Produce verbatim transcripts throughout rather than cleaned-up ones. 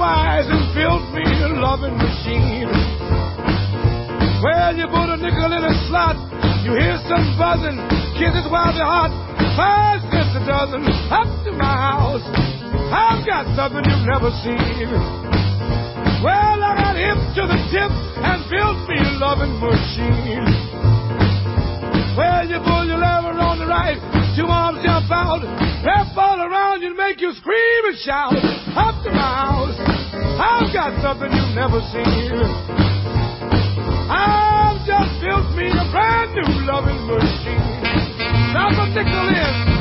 eyes and built me a loving machine. Well, you put a nickel in a slot, you hear some buzzing, kisses while they're hot, five cents a dozen, up to my house. I've got something you've never seen. Well, I got hip to the tip and built me a loving machine. Well, you pull your lever on the right, two arms jump out, wrap all around you and make you scream and shout. Up to my house, I've got something you've never seen. I've just built me a brand new loving machine. Drop a nickel in.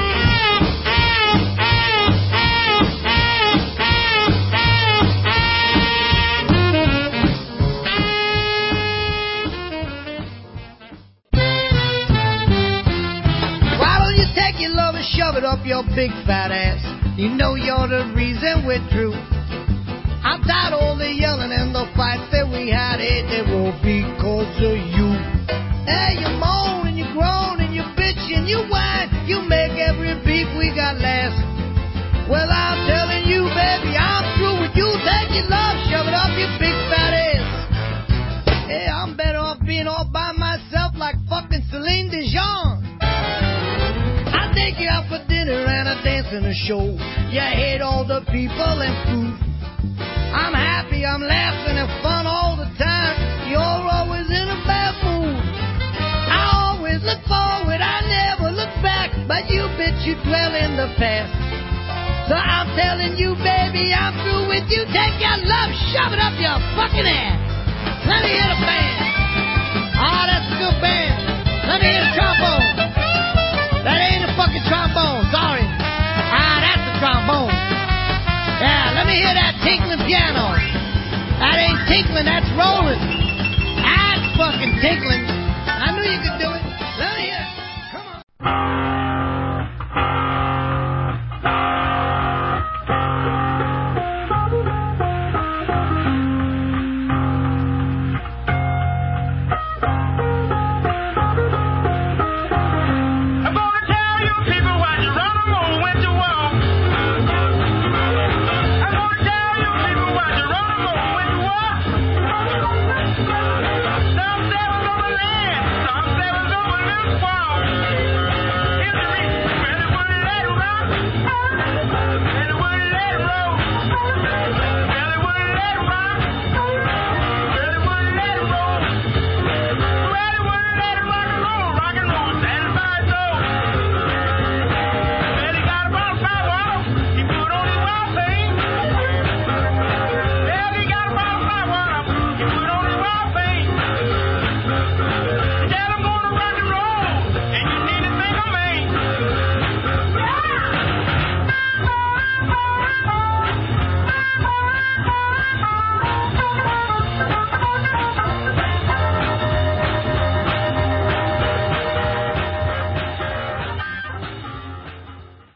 Shove it up your big fat ass. You know you're the reason we're through. I'm tired of all the yelling and the fights that we had. It they won't be because of you. Hey, you moan and you groan and you bitch and you whine. You make every beef we got last. Well, I'm telling you, baby, I'm through with you. Take your love, shove it up your big fat ass. Hey, I'm better off being all by myself like fucking Celine Dion. Take you out for dinner and a dance and a show. You hate all the people and food. I'm happy, I'm laughing and fun all the time. You're always in a bad mood. I always look forward, I never look back. But you bitch, you dwell in the past. So I'm telling you, baby, I'm through with you. Take your love, shove it up your fucking ass. Let me hear the band. Oh, that's a good band. Let me hear the trombone. That ain't a fucking trombone, sorry. Ah, that's a trombone. Yeah, let me hear that tinkling piano. That ain't tinkling, that's rolling. That's fucking tinkling.